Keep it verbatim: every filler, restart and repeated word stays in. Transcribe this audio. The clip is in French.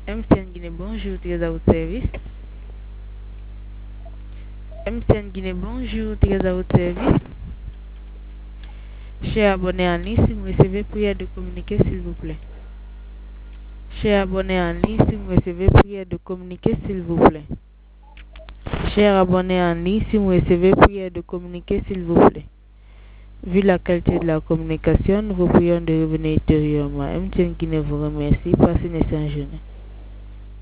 M T N Guinée, bonjour, très à votre service. M T N Guinée, bonjour, très à votre service. Chers abonnés en ligne, si vous recevez prière de communiquer, s'il vous plaît. Chers abonnés en ligne, si vous recevez prière de communiquer, s'il vous plaît. Chers abonnés en ligne, si vous recevez prière de communiquer, s'il vous plaît. Vu la qualité de la communication, nous vous prions de revenir ultérieurement. M T N Guinée vous remercie. Passez une excellente journée.